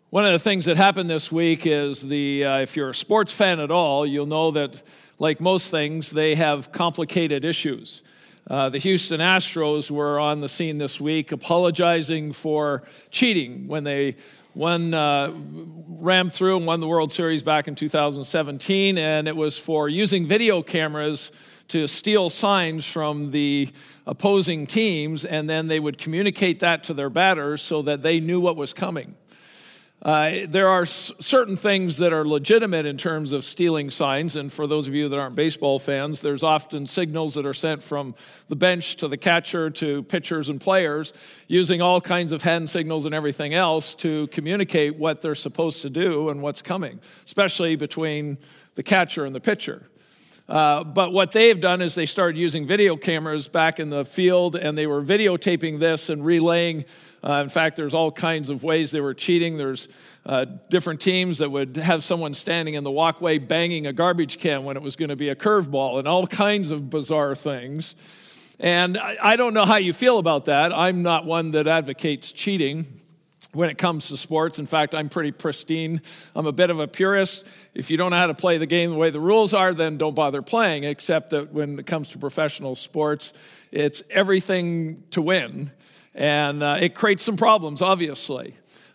One of the things that happened this week is if you're a sports fan at all, you'll know that, like most things, they have complicated issues. The Houston Astros were on the scene this week apologizing for cheating when they rammed through and won the World Series back in 2017, and it was for using video cameras to steal signs from the opposing teams, and then they would communicate that to their batters so that they knew what was coming. There are certain things that are legitimate in terms of stealing signs, and for those of you that aren't baseball fans, there's often signals that are sent from the bench to the catcher to pitchers and players using all kinds of hand signals and everything else to communicate what they're supposed to do and what's coming, especially between the catcher and the pitcher. But what they've done is they started using video cameras back in the field, and they were videotaping this and relaying. In fact, there's all kinds of ways they were cheating. There's different teams that would have someone standing in the walkway banging a garbage can when it was going to be a curveball, and all kinds of bizarre things. And I don't know how you feel about that. I'm not one that advocates cheating when it comes to sports. In fact, I'm pretty pristine. I'm a bit of a purist. If you don't know how to play the game the way the rules are, then don't bother playing, except that when it comes to professional sports, it's everything to win. And it creates some problems, obviously.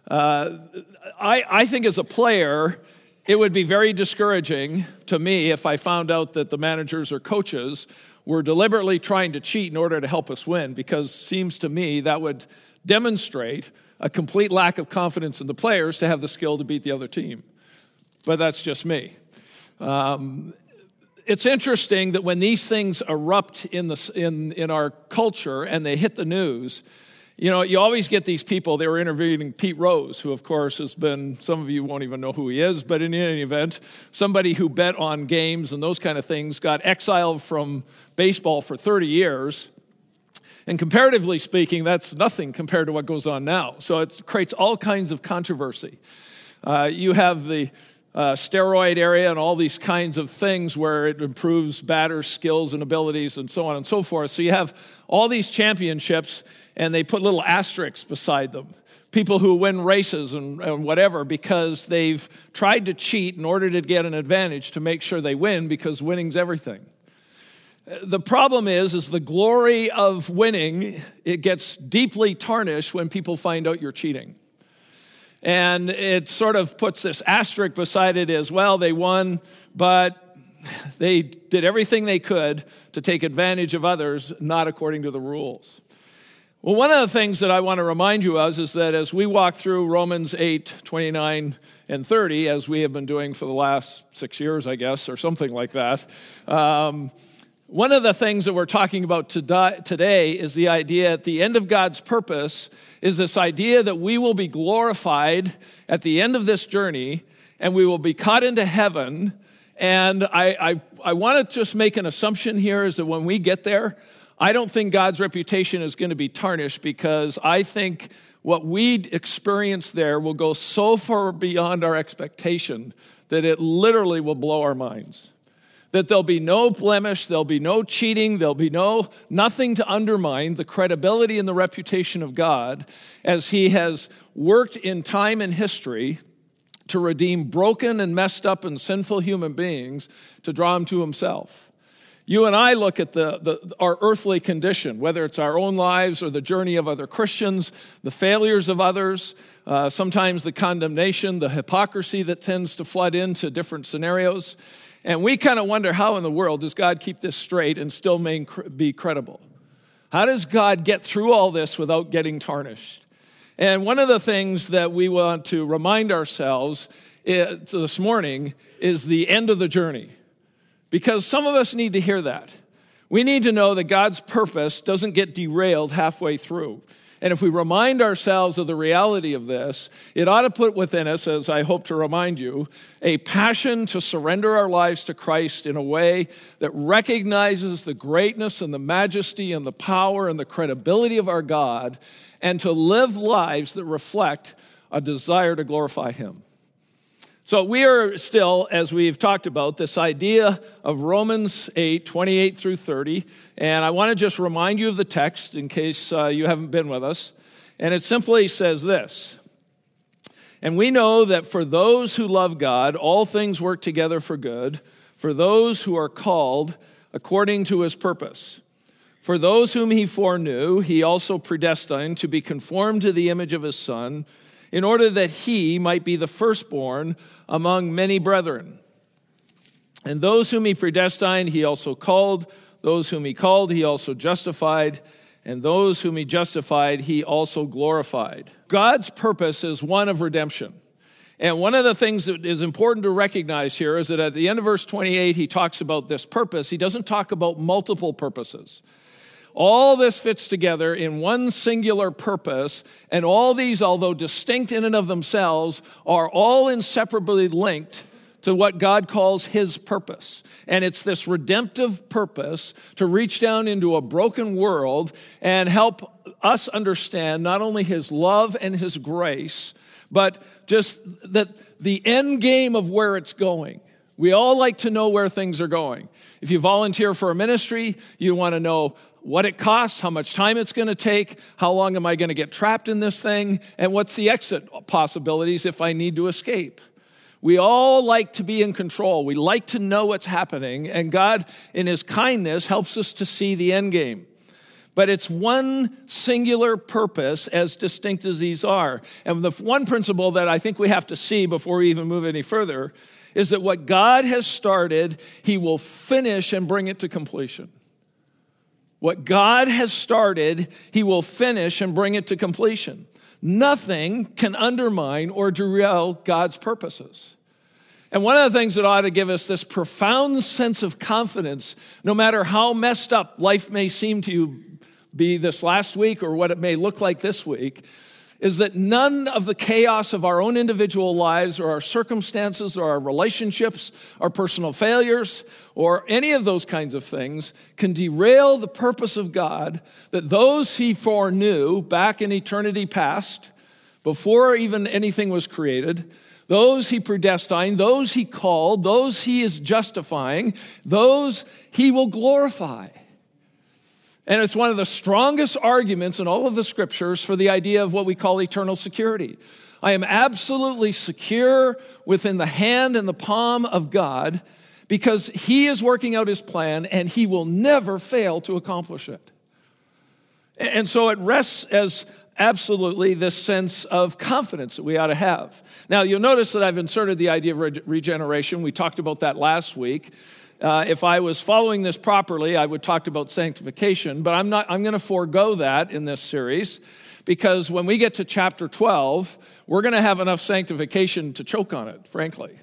I think as a player, it would be very discouraging to me if I found out that the managers or coaches were deliberately trying to cheat in order to help us win, because it seems to me that would demonstrate a complete lack of confidence in the players to have the skill to beat the other team. But that's just me. It's interesting that when these things erupt in our culture and they hit the news, you always get these people. They were interviewing Pete Rose, who, of course, has been, some of you won't even know who he is, but in any event, somebody who bet on games and those kind of things, got exiled from baseball for 30 years. And comparatively speaking, that's nothing compared to what goes on now. So it creates all kinds of controversy. You have the steroid area and all these kinds of things where it improves batters' skills and abilities and so on and so forth. So you have all these championships, and they put little asterisks beside them. People who win races and whatever because they've tried to cheat in order to get an advantage to make sure they win, because winning's everything. The problem is the glory of winning, it gets deeply tarnished when people find out you're cheating. And it sort of puts this asterisk beside it as, well, they won, but they did everything they could to take advantage of others, not according to the rules. Well, one of the things that I want to remind you of is that as we walk through Romans 8, 29, and 30, as we have been doing for the last 6 years, I guess, or something like that, one of the things that we're talking about today is the idea at the end of God's purpose is this idea that we will be glorified at the end of this journey, and we will be caught into heaven. And I want to just make an assumption here is that when we get there, I don't think God's reputation is going to be tarnished, because I think what we experience there will go so far beyond our expectation that it literally will blow our minds. That there'll be no blemish, there'll be no cheating, there'll be nothing to undermine the credibility and the reputation of God as He has worked in time and history to redeem broken and messed up and sinful human beings to draw them to Himself. You and I look at our earthly condition, whether it's our own lives or the journey of other Christians, the failures of others, sometimes the condemnation, the hypocrisy that tends to flood into different scenarios. And we kind of wonder, how in the world does God keep this straight and still be credible? How does God get through all this without getting tarnished? And one of the things that we want to remind ourselves this morning is the end of the journey. Because some of us need to hear that. We need to know that God's purpose doesn't get derailed halfway through. And if we remind ourselves of the reality of this, it ought to put within us, as I hope to remind you, a passion to surrender our lives to Christ in a way that recognizes the greatness and the majesty and the power and the credibility of our God, and to live lives that reflect a desire to glorify Him. So we are still, as we've talked about, this idea of Romans 8, 28 through 30. And I want to just remind you of the text in case you haven't been with us. And it simply says this: And we know that for those who love God, all things work together for good, for those who are called according to his purpose. For those whom he foreknew, he also predestined to be conformed to the image of his Son, in order that he might be the firstborn among many brethren. And those whom he predestined, he also called. Those whom he called, he also justified. And those whom he justified, he also glorified. God's purpose is one of redemption. And one of the things that is important to recognize here is that at the end of verse 28, he talks about this purpose. He doesn't talk about multiple purposes. All this fits together in one singular purpose, and all these, although distinct in and of themselves, are all inseparably linked to what God calls his purpose. And it's this redemptive purpose to reach down into a broken world and help us understand not only his love and his grace, but just that the end game of where it's going. We all like to know where things are going. If you volunteer for a ministry, you want to know what it costs, how much time it's going to take, how long am I going to get trapped in this thing, and what's the exit possibilities if I need to escape. We all like to be in control. We like to know what's happening, and God, in his kindness, helps us to see the end game. But it's one singular purpose, as distinct as these are. And the one principle that I think we have to see before we even move any further is that what God has started, he will finish and bring it to completion. What God has started, he will finish and bring it to completion. Nothing can undermine or derail God's purposes. And one of the things that ought to give us this profound sense of confidence, no matter how messed up life may seem to be this last week or what it may look like this week, is that none of the chaos of our own individual lives or our circumstances or our relationships, our personal failures, or any of those kinds of things can derail the purpose of God that those he foreknew back in eternity past, before even anything was created, those he predestined, those he called, those he is justifying, those he will glorify. And it's one of the strongest arguments in all of the scriptures for the idea of what we call eternal security. I am absolutely secure within the hand and the palm of God because he is working out his plan and he will never fail to accomplish it. And so it rests as absolutely this sense of confidence that we ought to have. Now, you'll notice that I've inserted the idea of regeneration. We talked about that last week. If I was following this properly, I would talk about sanctification, but I'm going to forego that in this series because when we get to chapter 12, we're going to have enough sanctification to choke on it, frankly.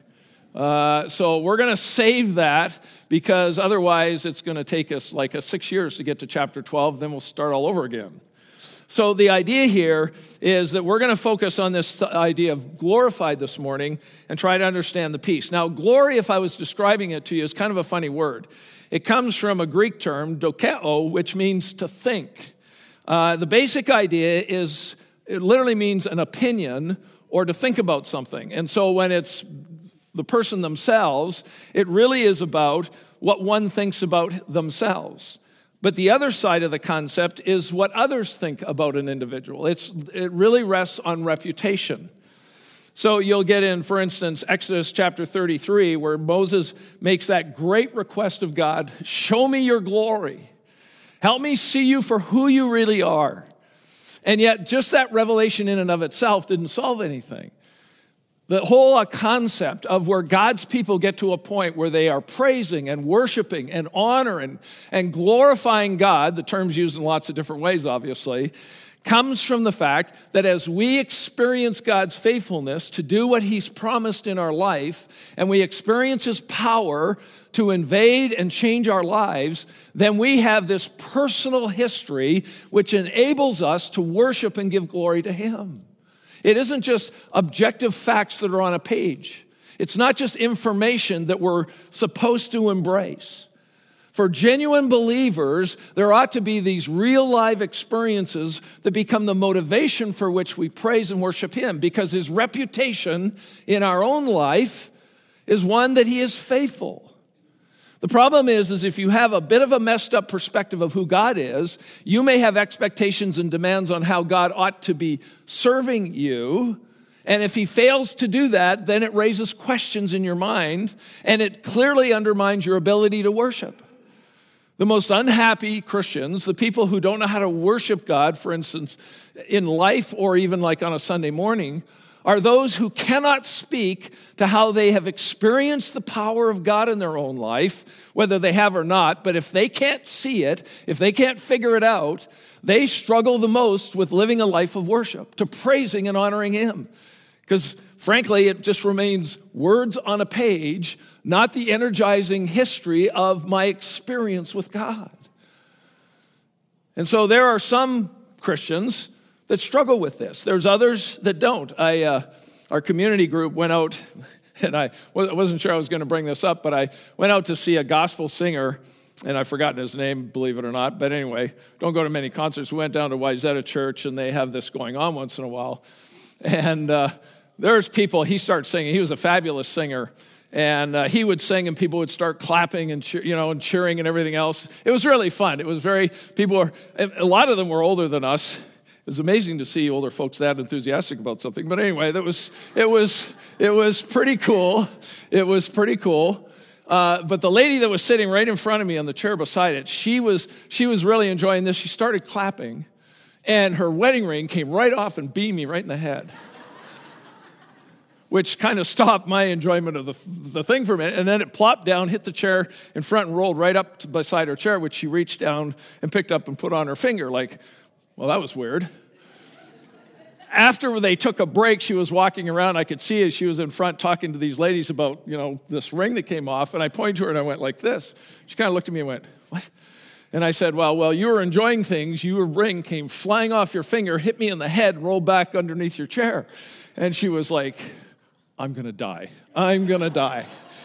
So we're going to save that because otherwise it's going to take us like 6 years to get to chapter 12, then we'll start all over again. So the idea here is that we're going to focus on this idea of glorified this morning and try to understand the piece. Now, glory, if I was describing it to you, is kind of a funny word. It comes from a Greek term, dokeo, which means to think. The basic idea is, it literally means an opinion or to think about something. And so when it's the person themselves, it really is about what one thinks about themselves. But the other side of the concept is what others think about an individual. It really rests on reputation. So you'll get in, for instance, Exodus chapter 33, where Moses makes that great request of God, show me your glory. Help me see you for who you really are. And yet just that revelation in and of itself didn't solve anything. The whole concept of where God's people get to a point where they are praising and worshiping and honoring and glorifying God, the term's used in lots of different ways, obviously, comes from the fact that as we experience God's faithfulness to do what he's promised in our life, and we experience his power to invade and change our lives, then we have this personal history which enables us to worship and give glory to him. It isn't just objective facts that are on a page. It's not just information that we're supposed to embrace. For genuine believers, there ought to be these real life experiences that become the motivation for which we praise and worship him, because his reputation in our own life is one that he is faithful. The problem is if you have a bit of a messed up perspective of who God is, you may have expectations and demands on how God ought to be serving you, And if he fails to do that, then it raises questions in your mind, and it clearly undermines your ability to worship. The most unhappy Christians, the people who don't know how to worship God, for instance, in life or even like on a Sunday morning, are those who cannot speak to how they have experienced the power of God in their own life, whether they have or not. But if they can't see it, if they can't figure it out, they struggle the most with living a life of worship, to praising and honoring him. Because frankly, it just remains words on a page, not the energizing history of my experience with God. And so there are some Christians that struggle with this. There's others that don't. Our community group went out, and I wasn't sure I was going to bring this up, but I went out to see a gospel singer, and I've forgotten his name, believe it or not. But anyway, don't go to many concerts. We went down to Wayzata Church, and they have this going on once in a while. And there's people, he starts singing. He was a fabulous singer. And he would sing, and people would start clapping and and cheering and everything else. It was really fun. It was a lot of them were older than us. It was amazing to see older folks that enthusiastic about something. But anyway, it was pretty cool. It was pretty cool. But the lady that was sitting right in front of me on the chair beside it, she was really enjoying this. She started clapping, and her wedding ring came right off and beat me right in the head, which kind of stopped my enjoyment of the thing for a minute. And then it plopped down, hit the chair in front, and rolled right up beside her chair, which she reached down and picked up and put on her finger. Like, well, that was weird. After they took a break, she was walking around. I could see as she was in front talking to these ladies about, this ring that came off. And I pointed to her and I went like this. She kind of looked at me and went, what? And I said, well, you were enjoying things. Your ring came flying off your finger, hit me in the head, rolled back underneath your chair. And she was like, I'm going to die. I'm going to die.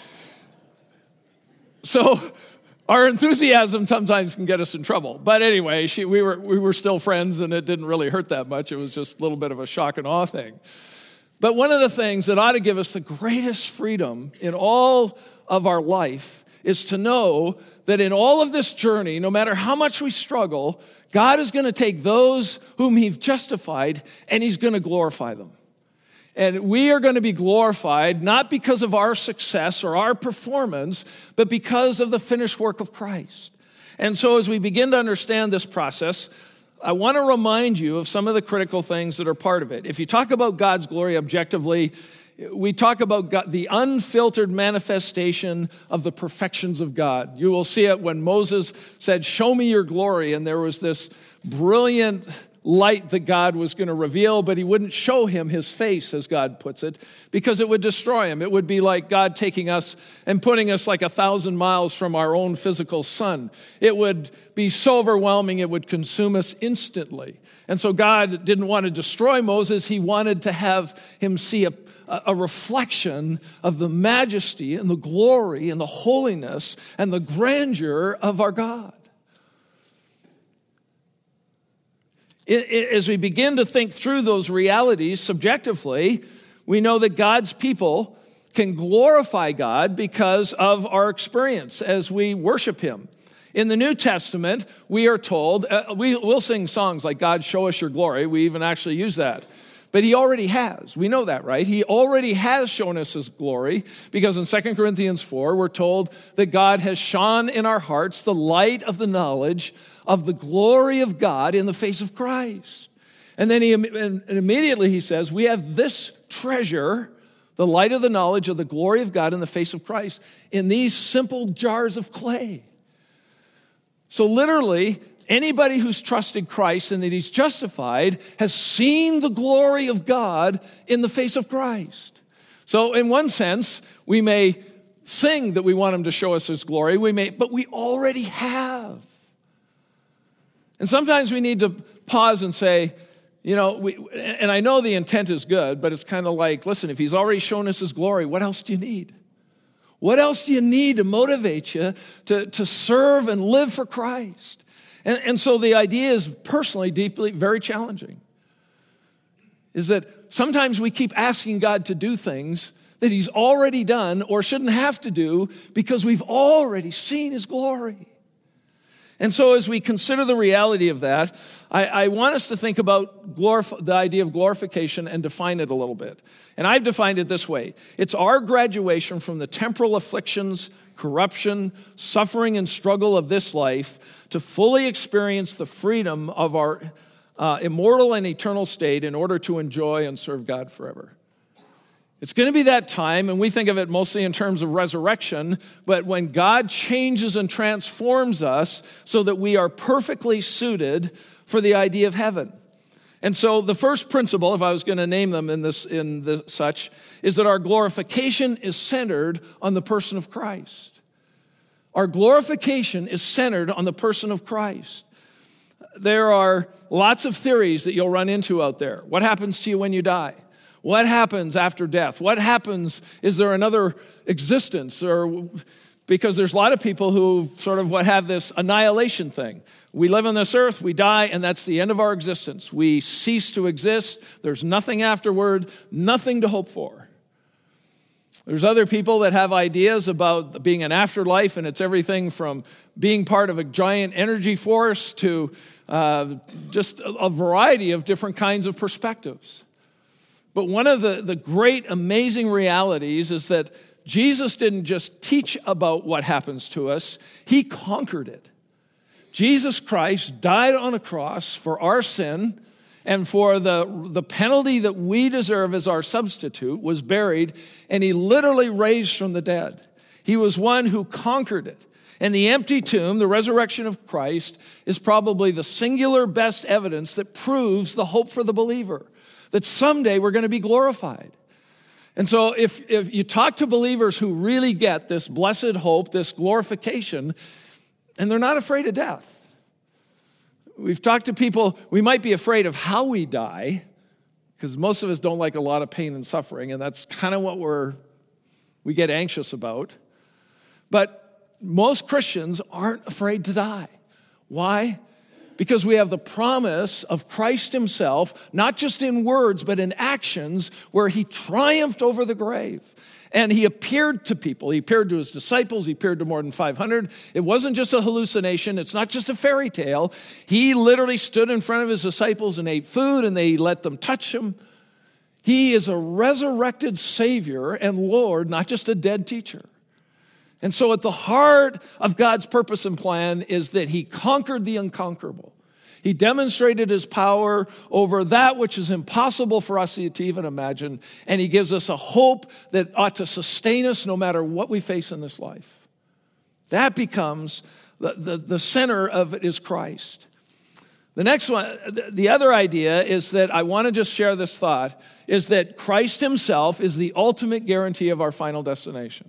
So our enthusiasm sometimes can get us in trouble. But anyway, we were still friends, and it didn't really hurt that much. It was just a little bit of a shock and awe thing. But one of the things that ought to give us the greatest freedom in all of our life is to know that in all of this journey, no matter how much we struggle, God is going to take those whom he's justified, and he's going to glorify them. And we are going to be glorified not because of our success or our performance, but because of the finished work of Christ. And so as we begin to understand this process, I want to remind you of some of the critical things that are part of it. If you talk about God's glory objectively, we talk about God, the unfiltered manifestation of the perfections of God. You will see it when Moses said, "Show me your glory," and there was this brilliant light that God was going to reveal, but he wouldn't show him his face, as God puts it, because it would destroy him. It would be like God taking us and putting us like 1,000 miles from our own physical sun. It would be so overwhelming, it would consume us instantly. And so God didn't want to destroy Moses. He wanted to have him see a reflection of the majesty and the glory and the holiness and the grandeur of our God. As we begin to think through those realities subjectively, we know that God's people can glorify God because of our experience as we worship him. In the New Testament, we are told, we'll sing songs like "God, show us your glory." We even actually use that. But he already has. We know that, right? He already has shown us his glory, because in 2 Corinthians 4, we're told that God has shone in our hearts the light of the knowledge of the glory of God in the face of Christ. And then immediately he says, we have this treasure, the light of the knowledge of the glory of God in the face of Christ, in these simple jars of clay. So literally, anybody who's trusted Christ and that he's justified has seen the glory of God in the face of Christ. So in one sense, we may sing that we want him to show us his glory, but we already have. And sometimes we need to pause and say, and I know the intent is good, but it's kind of like, listen, if he's already shown us his glory, what else do you need? What else do you need to motivate you to serve and live for Christ? And so the idea is personally, deeply, very challenging. Is that sometimes we keep asking God to do things that he's already done or shouldn't have to do because we've already seen his glory. And so as we consider the reality of that, I want us to think about the idea of glorification and define it a little bit. And I've defined it this way. It's our graduation from the temporal afflictions, corruption, suffering, and struggle of this life to fully experience the freedom of our immortal and eternal state in order to enjoy and serve God forever. It's going to be that time, and we think of it mostly in terms of resurrection, but when God changes and transforms us so that we are perfectly suited for the idea of heaven. And so the first principle, if I was going to name them in such, is that our glorification is centered on the person of Christ. Our glorification is centered on the person of Christ. There are lots of theories that you'll run into out there. What happens to you when you die? What happens after death? What happens? Is there another existence? Or because there's a lot of people who sort of have this annihilation thing. We live on this earth, we die, and that's the end of our existence. We cease to exist. There's nothing afterward, nothing to hope for. There's other people that have ideas about being an afterlife, and it's everything from being part of a giant energy force to just a variety of different kinds of perspectives. But one of the great, amazing realities is that Jesus didn't just teach about what happens to us, he conquered it. Jesus Christ died on a cross for our sin and for the penalty that we deserve as our substitute, was buried, and he literally raised from the dead. He was one who conquered it. And the empty tomb, the resurrection of Christ, is probably the singular best evidence that proves the hope for the believer, that someday we're going to be glorified. And so if you talk to believers who really get this blessed hope, this glorification, and they're not afraid of death. We've talked to people, we might be afraid of how we die, because most of us don't like a lot of pain and suffering, and that's kind of what we get anxious about. But most Christians aren't afraid to die. Why? Because we have the promise of Christ himself, not just in words, but in actions, where he triumphed over the grave. And he appeared to people. He appeared to his disciples. He appeared to more than 500. It wasn't just a hallucination. It's not just a fairy tale. He literally stood in front of his disciples and ate food, and they let them touch him. He is a resurrected Savior and Lord, not just a dead teacher. And so at the heart of God's purpose and plan is that he conquered the unconquerable. He demonstrated his power over that which is impossible for us to even imagine, and he gives us a hope that ought to sustain us no matter what we face in this life. That becomes the center of it is Christ. The next one, the other idea is that I want to just share this thought, is that Christ himself is the ultimate guarantee of our final destination.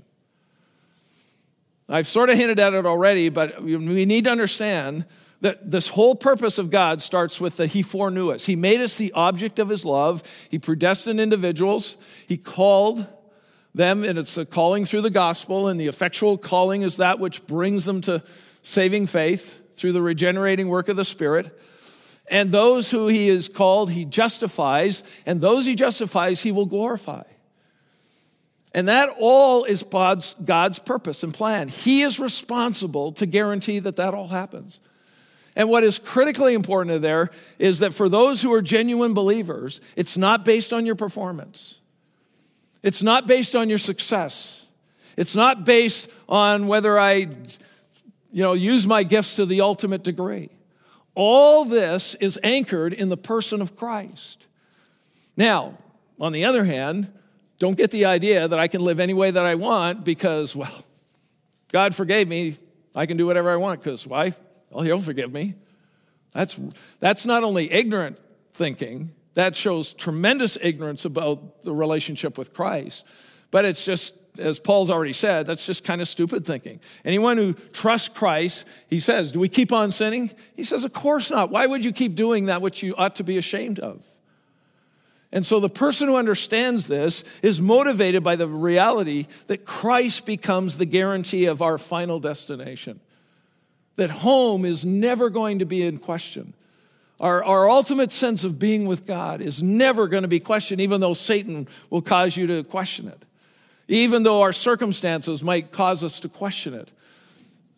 I've sort of hinted at it already, but we need to understand that this whole purpose of God starts with the he foreknew us. He made us the object of his love. He predestined individuals. He called them, and it's a calling through the gospel, and the effectual calling is that which brings them to saving faith through the regenerating work of the Spirit. And those who he has called, he justifies, and those he justifies, he will glorify. And that all is God's purpose and plan. He is responsible to guarantee that all happens. And what is critically important there is that for those who are genuine believers, it's not based on your performance. It's not based on your success. It's not based on whether I, use my gifts to the ultimate degree. All this is anchored in the person of Christ. Now, on the other hand, don't get the idea that I can live any way that I want because, God forgave me. I can do whatever I want because why? Well, he'll forgive me. That's not only ignorant thinking, that shows tremendous ignorance about the relationship with Christ. But it's just, as Paul's already said, that's just kind of stupid thinking. Anyone who trusts Christ, he says, do we keep on sinning? He says, of course not. Why would you keep doing that which you ought to be ashamed of? And so the person who understands this is motivated by the reality that Christ becomes the guarantee of our final destination. That home is never going to be in question. Our ultimate sense of being with God is never going to be questioned, even though Satan will cause you to question it. Even though our circumstances might cause us to question it.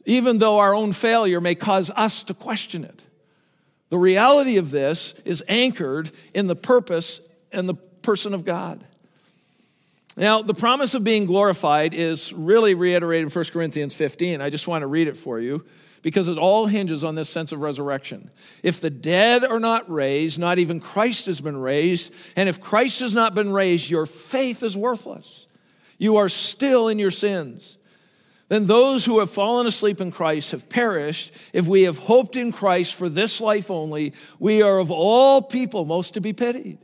even though our own failure may cause us to question it. The reality of this is anchored in the purpose and the person of God. Now, the promise of being glorified is really reiterated in 1 Corinthians 15. I just want to read it for you because it all hinges on this sense of resurrection. If the dead are not raised, not even Christ has been raised. And if Christ has not been raised, your faith is worthless. You are still in your sins. Then those who have fallen asleep in Christ have perished. If we have hoped in Christ for this life only, we are of all people most to be pitied.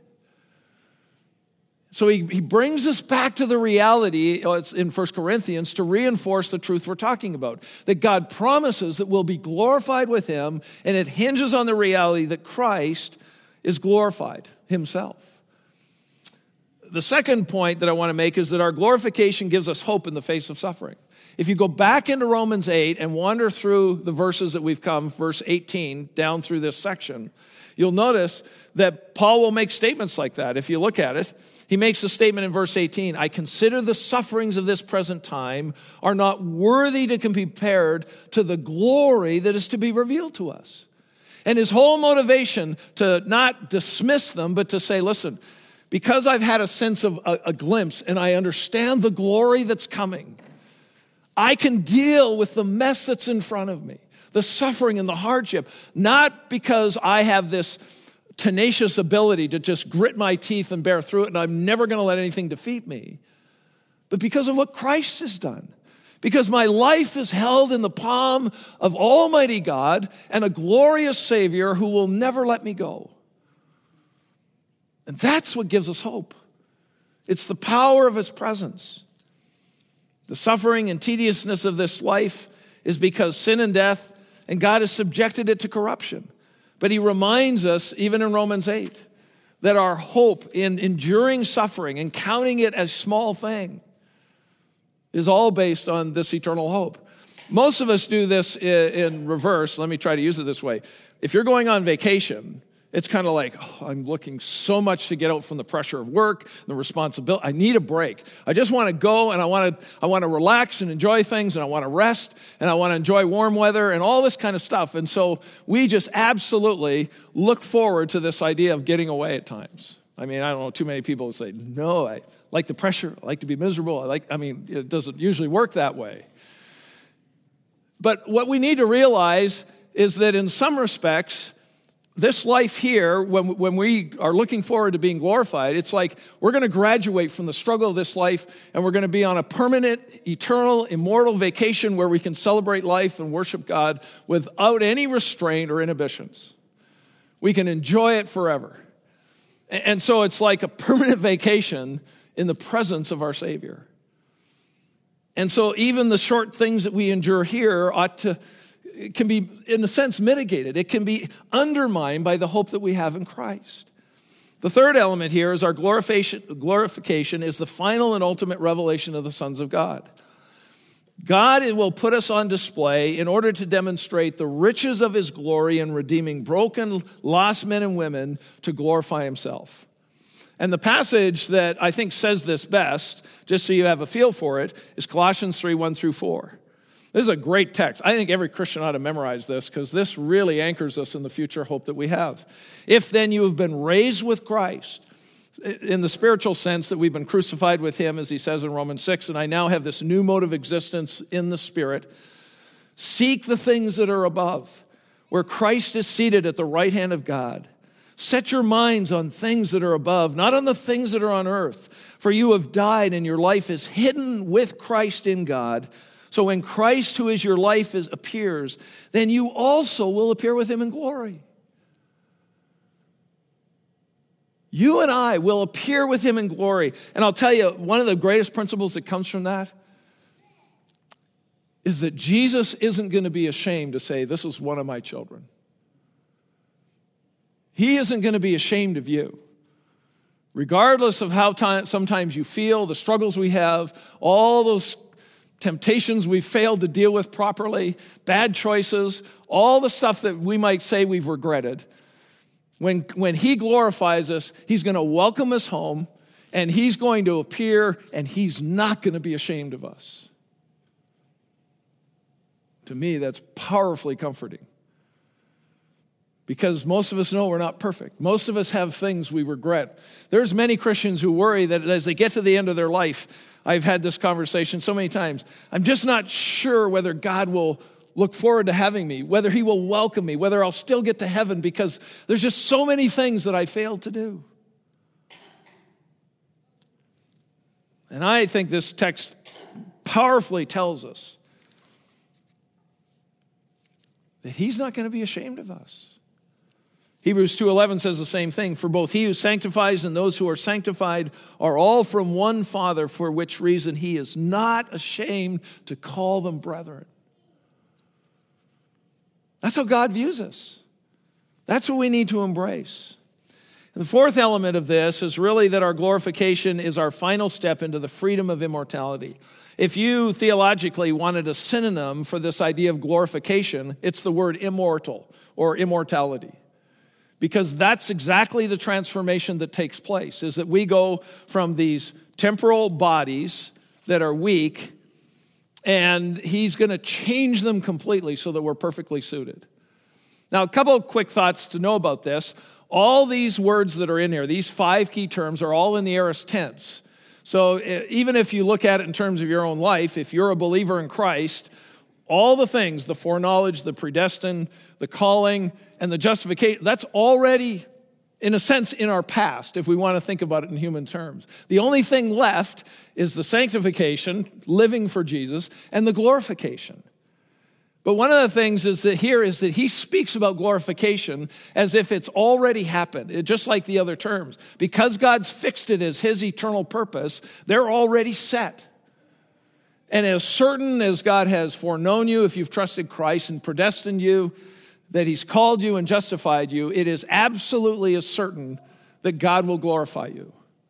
So he brings us back to the reality, it's in 1 Corinthians, to reinforce the truth we're talking about. That God promises that we'll be glorified with him, and it hinges on the reality that Christ is glorified himself. The second point that I want to make is that our glorification gives us hope in the face of suffering. If you go back into Romans 8 and wander through the verses that we've come, verse 18, down through this section, you'll notice that Paul will make statements like that. If you look at it, he makes a statement in verse 18, I consider the sufferings of this present time are not worthy to be compared to the glory that is to be revealed to us. And his whole motivation to not dismiss them, but to say, listen, because I've had a sense of a glimpse and I understand the glory that's coming, I can deal with the mess that's in front of me, the suffering and the hardship, not because I have this tenacious ability to just grit my teeth and bear through it and I'm never going to let anything defeat me, but because of what Christ has done. Because my life is held in the palm of Almighty God and a glorious Savior who will never let me go. And that's what gives us hope. It's the power of his presence. The suffering and tediousness of this life is because sin and death, and God has subjected it to corruption. But he reminds us, even in Romans 8, that our hope in enduring suffering and counting it as small thing is all based on this eternal hope. Most of us do this in reverse. Let me try to use it this way. If you're going on vacation, it's kind of like, I'm looking so much to get out from the pressure of work, the responsibility. I need a break. I just want to go and I want to relax and enjoy things and I want to rest and I want to enjoy warm weather and all this kind of stuff. And so we just absolutely look forward to this idea of getting away at times. I mean, I don't know too many people would say, no, I like the pressure. I like to be miserable. It doesn't usually work that way. But what we need to realize is that in some respects, this life here, when we are looking forward to being glorified, it's like we're going to graduate from the struggle of this life and we're going to be on a permanent, eternal, immortal vacation where we can celebrate life and worship God without any restraint or inhibitions. We can enjoy it forever. And so it's like a permanent vacation in the presence of our Savior. And so even the short things that we endure here can be, in a sense, mitigated. It can be undermined by the hope that we have in Christ. The third element here is our glorification is the final and ultimate revelation of the sons of God. God will put us on display in order to demonstrate the riches of his glory in redeeming broken, lost men and women to glorify himself. And the passage that I think says this best, just so you have a feel for it, is Colossians 3, 1 through 4. This is a great text. I think every Christian ought to memorize this because this really anchors us in the future hope that we have. If then you have been raised with Christ, in the spiritual sense that we've been crucified with him, as he says in Romans 6, and I now have this new mode of existence in the Spirit, seek the things that are above, where Christ is seated at the right hand of God. Set your minds on things that are above, not on the things that are on earth. For you have died and your life is hidden with Christ in God. So when Christ, who is your life, appears, then you also will appear with him in glory. You and I will appear with him in glory. And I'll tell you, one of the greatest principles that comes from that is that Jesus isn't going to be ashamed to say, this is one of my children. He isn't going to be ashamed of you. Regardless of how sometimes you feel, the struggles we have, all those temptations we've failed to deal with properly, bad choices, all the stuff that we might say we've regretted. When he glorifies us, he's going to welcome us home, and he's going to appear, and he's not going to be ashamed of us. To me, that's powerfully comforting. Because most of us know we're not perfect. Most of us have things we regret. There's many Christians who worry that as they get to the end of their life, I've had this conversation so many times, I'm just not sure whether God will look forward to having me, whether he will welcome me, whether I'll still get to heaven because there's just so many things that I failed to do. And I think this text powerfully tells us that he's not going to be ashamed of us. Hebrews 2:11 says the same thing. For both he who sanctifies and those who are sanctified are all from one Father, for which reason he is not ashamed to call them brethren. That's how God views us. That's what we need to embrace. And the fourth element of this is really that our glorification is our final step into the freedom of immortality. If you theologically wanted a synonym for this idea of glorification, it's the word immortal or immortality. Because that's exactly the transformation that takes place, is that we go from these temporal bodies that are weak, and he's going to change them completely so that we're perfectly suited. Now, a couple of quick thoughts to know about this. All these words that are in here, these 5 key terms, are all in the aorist tense. So even if you look at it in terms of your own life, if you're a believer in Christ, all the things, the foreknowledge, the predestined, the calling, and the justification, that's already, in a sense, in our past, if we want to think about it in human terms. The only thing left is the sanctification, living for Jesus, and the glorification. But one of the things is that he speaks about glorification as if it's already happened, just like the other terms. Because God's fixed it as his eternal purpose, they're already set. And as certain as God has foreknown you, if you've trusted Christ and predestined you, that he's called you and justified you, it is absolutely as certain that God will glorify you.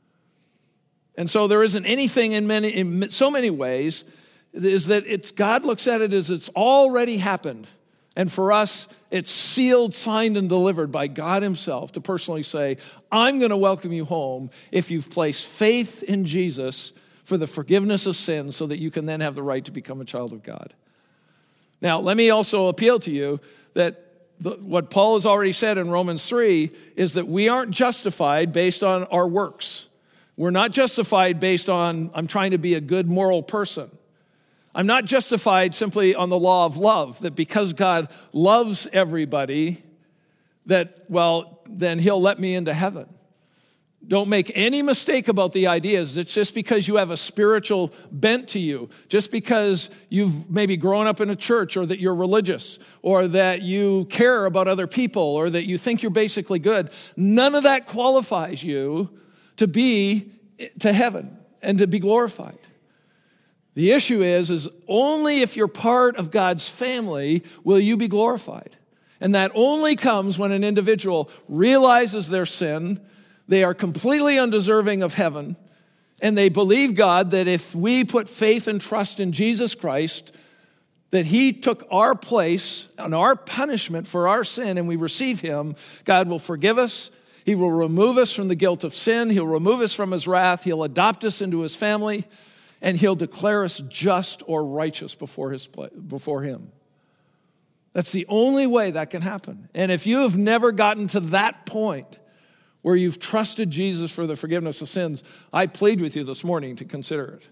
And so there isn't anything in so many ways is that God looks at it as it's already happened. And for us, it's sealed, signed, and delivered by God himself to personally say, I'm going to welcome you home if you've placed faith in Jesus for the forgiveness of sins so that you can then have the right to become a child of God. Now, let me also appeal to you that what Paul has already said in Romans 3 is that we aren't justified based on our works. We're not justified based on, I'm trying to be a good moral person. I'm not justified simply on the law of love, that because God loves everybody, that, well, then he'll let me into heaven. Don't make any mistake about the ideas. It's just because you have a spiritual bent to you, just because you've maybe grown up in a church, or that you're religious, or that you care about other people, or that you think you're basically good. None of that qualifies you to be to heaven and to be glorified. The issue is only if you're part of God's family will you be glorified. And that only comes when an individual realizes their sin, they are completely undeserving of heaven, and they believe God that if we put faith and trust in Jesus Christ, that he took our place and our punishment for our sin, and we receive him, God will forgive us. He will remove us from the guilt of sin. He'll remove us from his wrath. He'll adopt us into his family, and he'll declare us just or righteous before him. That's the only way that can happen. And if you have never gotten to that point where you've trusted Jesus for the forgiveness of sins, I plead with you this morning to consider it.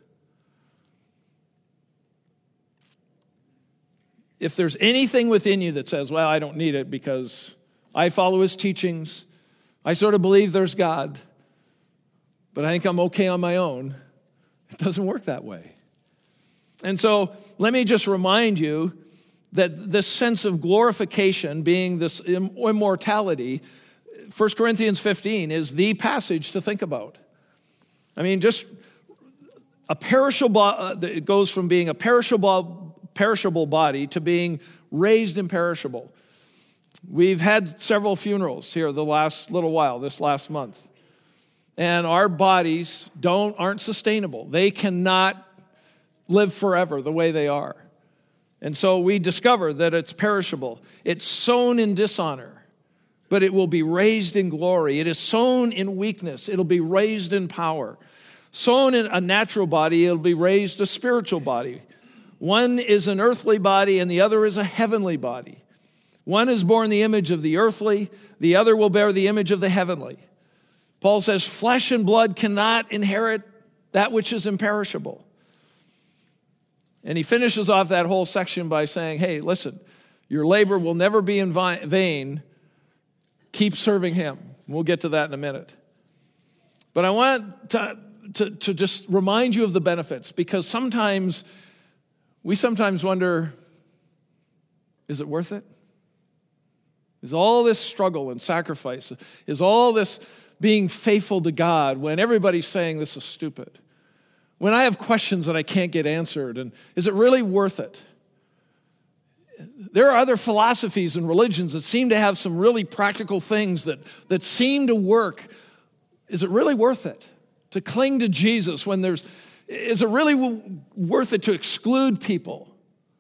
If there's anything within you that says, well, I don't need it because I follow his teachings, I sort of believe there's God, but I think I'm okay on my own, it doesn't work that way. And so let me just remind you that this sense of glorification being this immortality, 1 Corinthians 15 is the passage to think about. I mean, just a perishable, it goes from being a perishable body to being raised imperishable. We've had several funerals here the last little while, this last month. And our bodies aren't sustainable. They cannot live forever the way they are. And so we discover that it's perishable. It's sown in dishonor, but it will be raised in glory. It is sown in weakness. It'll be raised in power. Sown in a natural body, it'll be raised a spiritual body. One is an earthly body and the other is a heavenly body. One has borne the image of the earthly, the other will bear the image of the heavenly. Paul says, flesh and blood cannot inherit that which is imperishable. And he finishes off that whole section by saying, hey, listen, your labor will never be in vain. Keep serving him. We'll get to that in a minute. But I want to just remind you of the benefits, because we sometimes wonder, is it worth it? Is all this struggle and sacrifice, is all this being faithful to God when everybody's saying this is stupid? When I have questions that I can't get answered, and is it really worth it? There are other philosophies and religions that seem to have some really practical things that seem to work. Is it really worth it to cling to Jesus when is it really worth it to exclude people?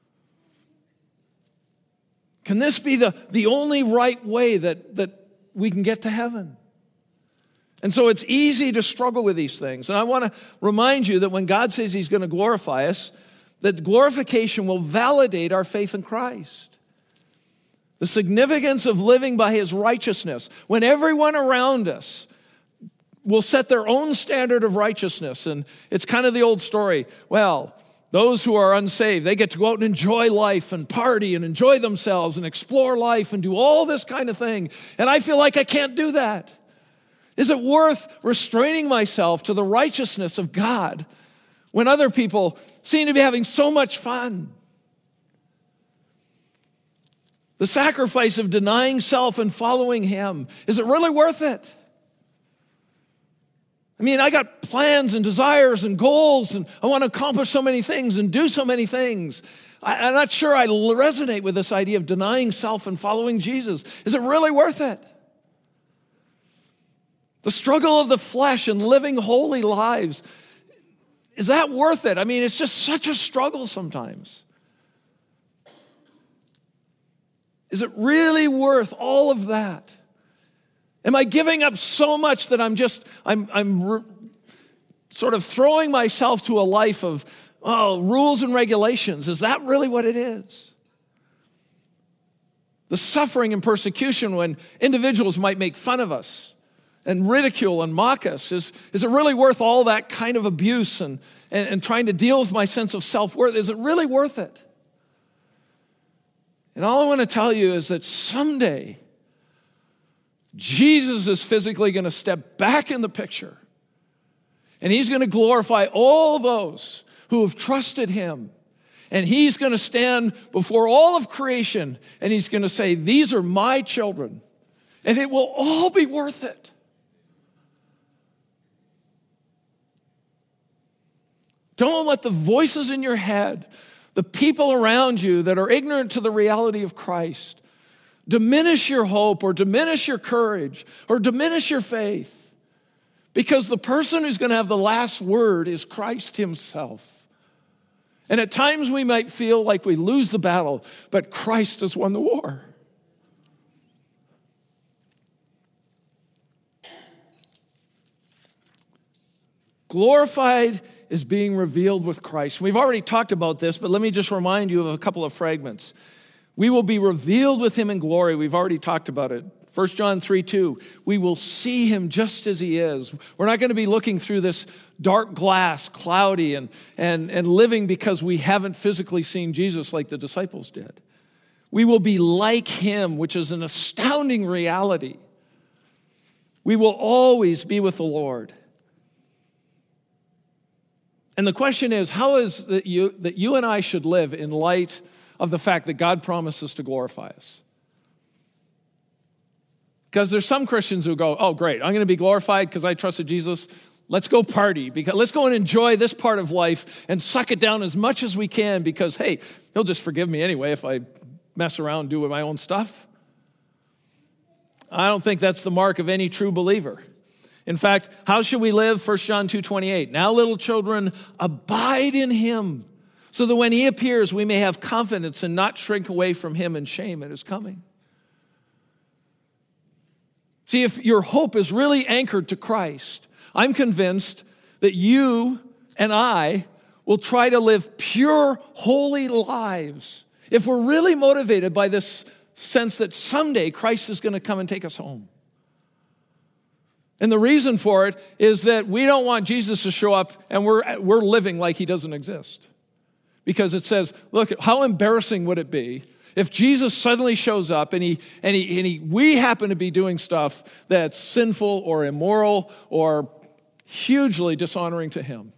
Can this be the only right way that we can get to heaven? And so it's easy to struggle with these things. And I want to remind you that when God says he's going to glorify us, that glorification will validate our faith in Christ. The significance of living by his righteousness, when everyone around us will set their own standard of righteousness. And it's kind of the old story. Well, those who are unsaved, they get to go out and enjoy life and party and enjoy themselves and explore life and do all this kind of thing. And I feel like I can't do that. Is it worth restraining myself to the righteousness of God when other people seem to be having so much fun? The sacrifice of denying self and following him, is it really worth it? I mean, I got plans and desires and goals, and I want to accomplish so many things and do so many things. I'm not sure I resonate with this idea of denying self and following Jesus. Is it really worth it? The struggle of the flesh and living holy lives, is that worth it? I mean, it's just such a struggle sometimes. Is it really worth all of that? Am I giving up so much that I'm sort of throwing myself to a life of rules and regulations? Is that really what it is? The suffering and persecution when individuals might make fun of us and ridicule and mock us, is it really worth all that kind of abuse and trying to deal with my sense of self-worth? Is it really worth it? And all I want to tell you is that someday Jesus is physically going to step back in the picture, and he's going to glorify all those who have trusted him. And he's going to stand before all of creation, and he's going to say, these are my children, and it will all be worth it. Don't let the voices in your head, the people around you that are ignorant to the reality of Christ, diminish your hope or diminish your courage or diminish your faith. Because the person who's going to have the last word is Christ himself. And at times we might feel like we lose the battle, but Christ has won the war. Glorified is being revealed with Christ. We've already talked about this, but let me just remind you of a couple of fragments. We will be revealed with him in glory. We've already talked about it. 1 John 3:2, we will see him just as he is. We're not going to be looking through this dark glass, cloudy, and living because we haven't physically seen Jesus like the disciples did. We will be like him, which is an astounding reality. We will always be with the Lord. And the question is, how is that you and I should live in light of the fact that God promises to glorify us? Because there's some Christians who go, oh, great, I'm going to be glorified because I trusted Jesus. Let's go party. Let's go and enjoy this part of life and suck it down as much as we can because, hey, he'll just forgive me anyway if I mess around and do my own stuff. I don't think that's the mark of any true believer. In fact, how should we live? 1 John 2:28. Now, little children, abide in him, so that when he appears, we may have confidence and not shrink away from him in shame at his coming. See, if your hope is really anchored to Christ, I'm convinced that you and I will try to live pure, holy lives if we're really motivated by this sense that someday Christ is going to come and take us home. And the reason for it is that we don't want Jesus to show up and we're living like he doesn't exist. Because it says, look, how embarrassing would it be if Jesus suddenly shows up and we happen to be doing stuff that's sinful or immoral or hugely dishonoring to him.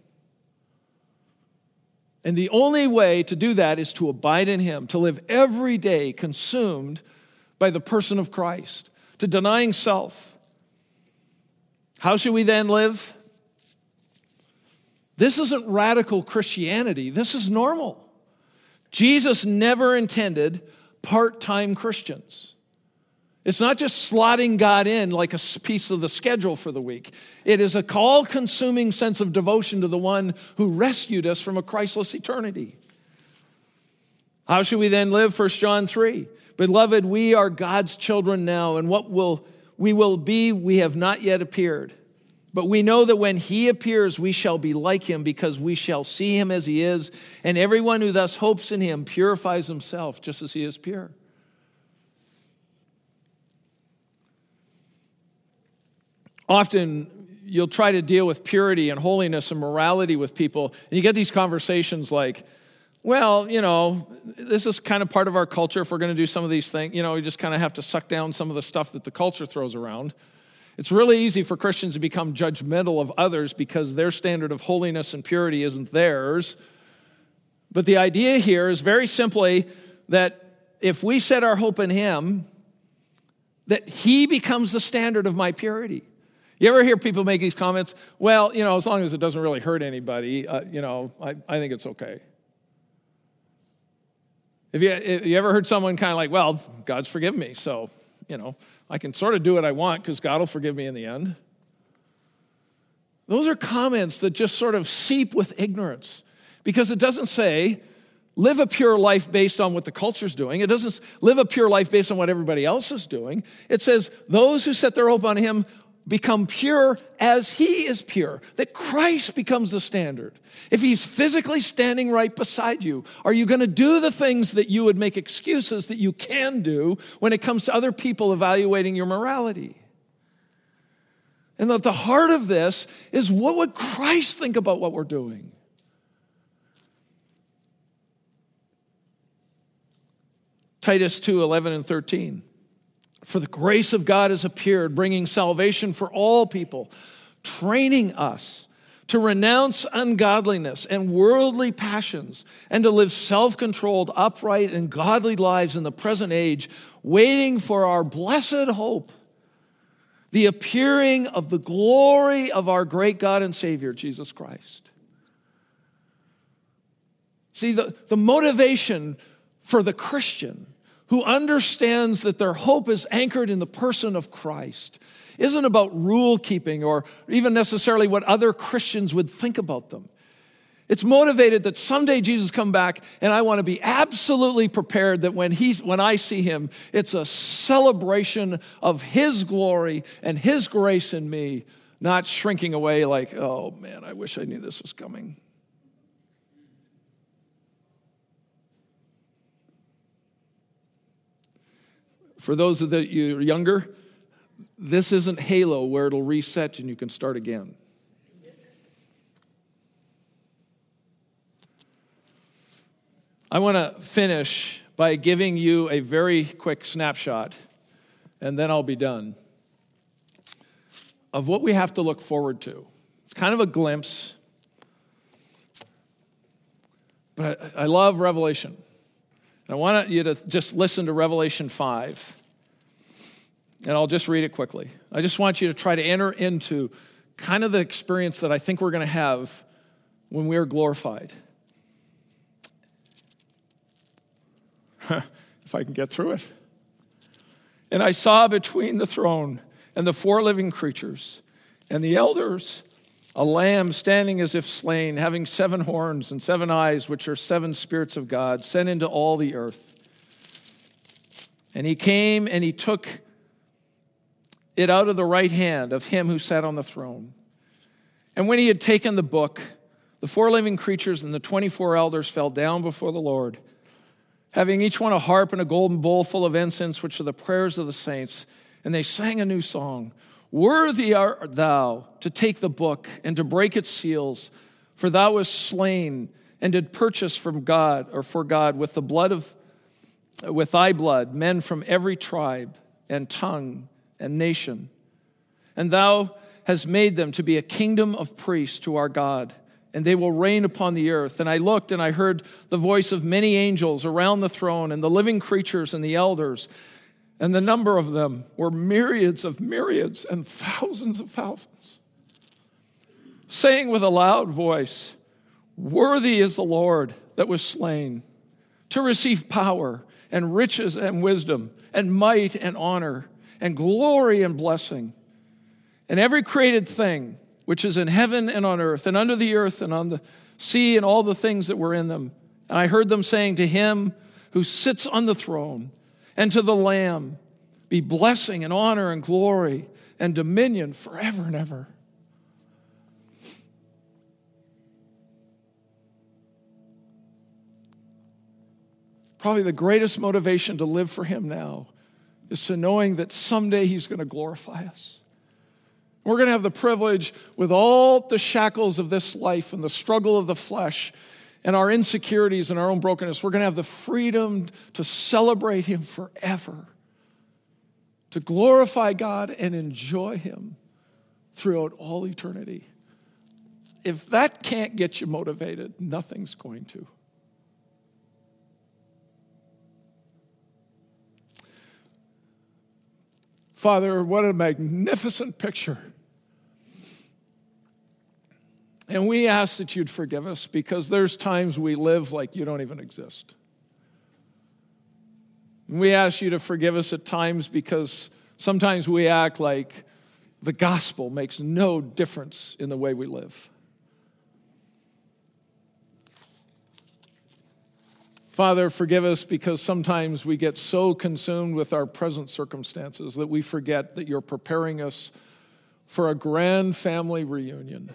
And the only way to do that is to abide in him, to live every day consumed by the person of Christ, to denying self. How should we then live? This isn't radical Christianity. This is normal. Jesus never intended part-time Christians. It's not just slotting God in like a piece of the schedule for the week. It is a all-consuming sense of devotion to the one who rescued us from a Christless eternity. How should we then live? 1 John 3. Beloved, we are God's children now, and what we will be, we have not yet appeared. But we know that when he appears, we shall be like him because we shall see him as he is. And everyone who thus hopes in him purifies himself just as he is pure. Often you'll try to deal with purity and holiness and morality with people, and you get these conversations like, well, this is kind of part of our culture. If we're going to do some of these things, we just kind of have to suck down some of the stuff that the culture throws around. It's really easy for Christians to become judgmental of others because their standard of holiness and purity isn't theirs. But the idea here is very simply that if we set our hope in him, that he becomes the standard of my purity. You ever hear people make these comments? Well, as long as it doesn't really hurt anybody, I think it's okay. Have you ever heard someone kind of like, well, God's forgiven me, so, I can sort of do what I want because God will forgive me in the end? Those are comments that just sort of seep with ignorance because it doesn't say, live a pure life based on what the culture's doing. It doesn't live a pure life based on what everybody else is doing. It says, those who set their hope on him become pure as he is pure, that Christ becomes the standard. If he's physically standing right beside you, are you going to do the things that you would make excuses that you can do when it comes to other people evaluating your morality? And at the heart of this is, what would Christ think about what we're doing? Titus 2:11 and 13. For the grace of God has appeared, bringing salvation for all people, training us to renounce ungodliness and worldly passions and to live self-controlled, upright, and godly lives in the present age, waiting for our blessed hope, the appearing of the glory of our great God and Savior, Jesus Christ. See, the motivation for the Christian who understands that their hope is anchored in the person of Christ isn't about rule keeping or even necessarily what other Christians would think about them. It's motivated that someday Jesus come back, and I want to be absolutely prepared that when I see him, it's a celebration of his glory and his grace in me, not shrinking away like, oh man, I wish I knew this was coming. For those of you younger, this isn't Halo where it'll reset and you can start again. I want to finish by giving you a very quick snapshot, and then I'll be done, of what we have to look forward to. It's kind of a glimpse, but I love Revelation. I want you to just listen to Revelation 5, and I'll just read it quickly. I just want you to try to enter into kind of the experience that I think we're going to have when we are glorified. If I can get through it. And I saw between the throne and the four living creatures and the elders a lamb standing as if slain, having 7 horns and 7 eyes, which are 7 spirits of God, sent into all the earth. And he came and he took it out of the right hand of him who sat on the throne. And when he had taken the book, The 4 living creatures and the 24 elders fell down before the Lord, having each one a harp and a golden bowl full of incense, which are the prayers of the saints. And they sang a new song. Worthy art thou to take the book and to break its seals, for thou wast slain and did purchase from God, or for God, with thy blood, men from every tribe and tongue and nation. And thou hast made them to be a kingdom of priests to our God, and they will reign upon the earth. And I looked, and I heard the voice of many angels around the throne, and the living creatures and the elders, and the number of them were myriads of myriads and thousands of thousands, saying with a loud voice, Worthy is the Lord that was slain, to receive power and riches and wisdom and might and honor and glory and blessing. And every created thing which is in heaven and on earth and under the earth and on the sea and all the things that were in them. And I heard them saying, to him who sits on the throne and to the Lamb be blessing and honor and glory and dominion forever and ever. Probably the greatest motivation to live for him now is to knowing that someday he's going to glorify us. We're going to have the privilege, with all the shackles of this life and the struggle of the flesh and our insecurities and our own brokenness, we're going to have the freedom to celebrate him forever, to glorify God and enjoy him throughout all eternity. If that can't get you motivated, nothing's going to. Father, what a magnificent picture. And we ask that you'd forgive us, because there's times we live like you don't even exist. And we ask you to forgive us at times because sometimes we act like the gospel makes no difference in the way we live. Father, forgive us because sometimes we get so consumed with our present circumstances that we forget that you're preparing us for a grand family reunion.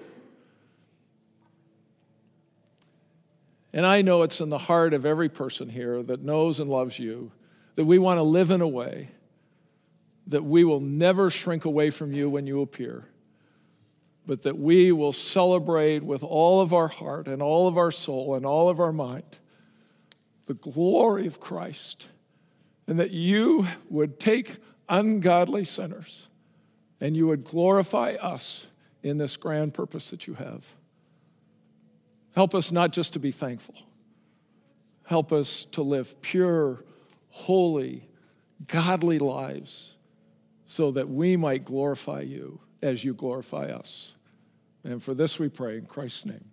And I know it's in the heart of every person here that knows and loves you that we want to live in a way that we will never shrink away from you when you appear, but that we will celebrate with all of our heart and all of our soul and all of our mind the glory of Christ, and that you would take ungodly sinners and you would glorify us in this grand purpose that you have. Help us not just to be thankful. Help us to live pure, holy, godly lives so that we might glorify you as you glorify us. And for this we pray in Christ's name.